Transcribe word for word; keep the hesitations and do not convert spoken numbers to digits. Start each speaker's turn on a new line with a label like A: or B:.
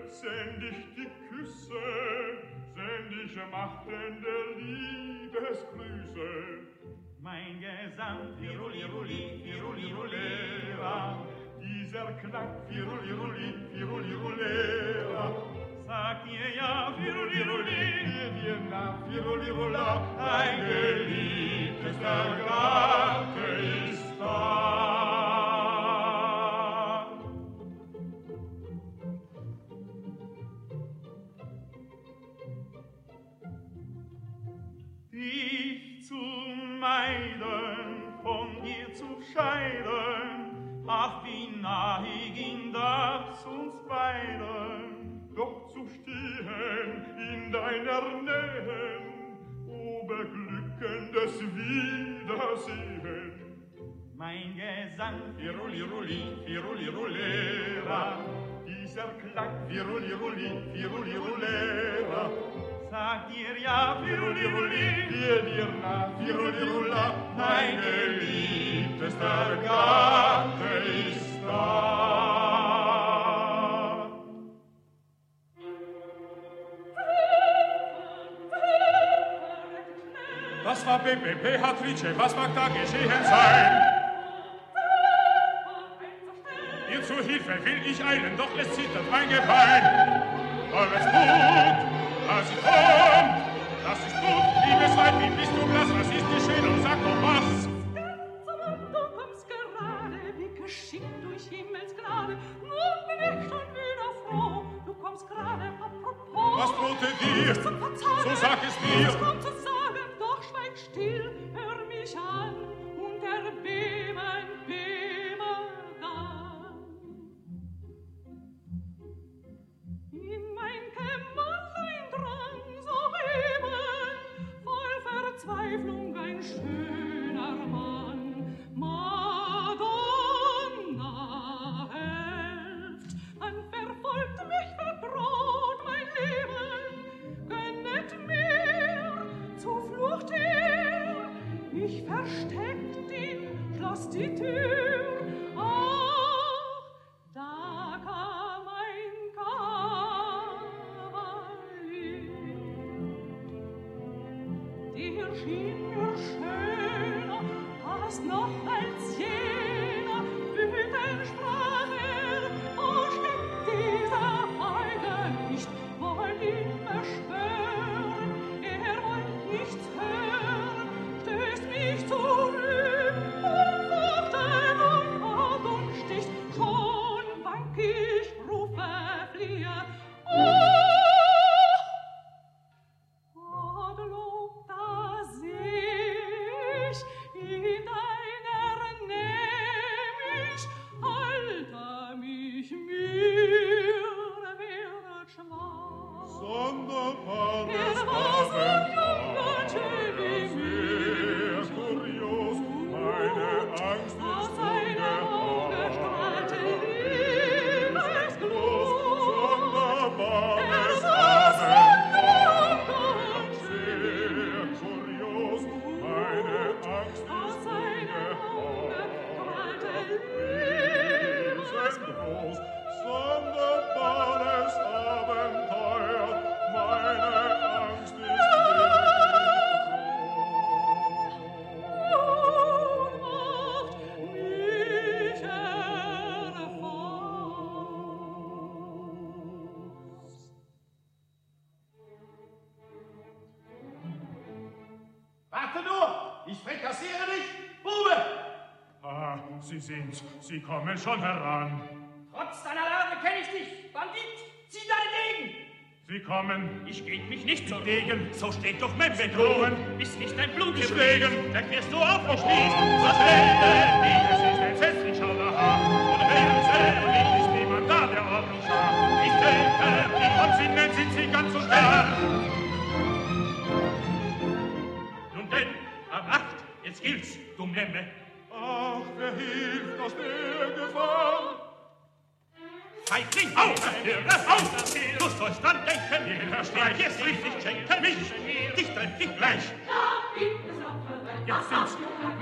A: send ich die Küsse, send ich machtende Liebesgrüße.
B: Mein Gesang, Firuliruli, Firulirulera,
A: dieser Klang, Firuliruli, Firulirulera,
B: sagt ihr ja, Firuliruli,
A: ihr dir nach, Firulirula, ein geliebtester Gatte ist da.
B: Dich zu meiden, von dir zu scheiden, ach, wie nahe ging das uns beiden.
A: Doch zu stehen in deiner Nähe, o beglückendes Wiedersehen.
B: Mein Gesang,
A: Firuliruli, Firulirulera, dieser Klang, Firuliruli, Firulirulera,
B: sagt ihr ja, Firuliruli,
A: ihr dir nach, Firulirula, mein geliebtester Gatte ist da.
C: Was war Pepe, Beatrice, was mag da geschehen sein? Ihr zu Hilfe will ich eilen, doch es zittert mein Gebein. Eures Mut, was ich komm, das ist gut, liebes Weib, wie bist du blass, was ist geschehen, sag doch was.
D: Du kommst gerade, wie geschickt durch Himmelsgrade, nun bin ich schon wieder froh, du kommst gerade apropos.
C: Was drohte dir, so sag es mir.
D: Was kommt zu sagen, doch schweig still, hör mich an, und erbeben, bebe dann. In mein Kämmerlein drang soeben, voll Verzweiflung ein schöner Mann. Madonna helft, dann verfolgt mich, verdroht mein Leben, gönnet mir, Zuflucht her, ich versteckt ihn, schloss die Tür, ach, da kam ein Kavalier. Der schien mir schöner, fast noch als jener, wütend sprach er, oh, steckt dieser Heide nicht, wollt ihn beschwören, er wollt nichts hören, stößt mich zurück und fuchtet und kaut und sticht, schon wank ich, rufe, fliehe, oh! Gottlob, da seh ich in deiner Nähe mich, Alter, mich mir wird schwach.
A: Sonderbares
D: Er war so
A: Abenteuer,
D: jung und schön wie
A: sehr kurios, meine Angst
D: aus
A: ist
D: seinem Auge strahlte Liebesglut.
A: Sonderbares
D: Er war so
A: Abenteuer,
D: jung und
A: sehr kurios, meine Angst
D: aus
A: ist
D: seinem Auge strahlte
A: riesengroß. Sonderbares Abenteuer, meine Angst ist
D: Ohnmacht mich erfasst.
E: Warte nur, ich frikassiere dich, Bube!
C: Ah, Sie sind's, Sie kommen schon heran.
E: Trotz deiner Lage kenn ich dich, Bandit! Zieh deine Degen!
C: Sie kommen,
B: ich geb mich nicht zur
C: Degen,
B: so steht doch mein Bett
C: drohen,
B: ist nicht dein Blut
C: ich
B: gefliegen,
C: legen,
B: da querst du auf und
C: schließt,
B: schließt,
C: was
B: was
C: fällt
B: fällt
C: es ist entsetzlich, schau da an, ohne Willen liegt nicht niemand da, der Ordnung schar. Ich denke, die von Sinnen sind Sie ganz so stark.
B: Nun denn, ab acht, jetzt gilt's, du Memme.
A: Ach, wer hilft aus der Gefahr?
B: Feigling, auf, auf, auf, du sollst dran denken, jeder Streich ist richtig, schenke mich, dich treff ich gleich. Jetzt sind's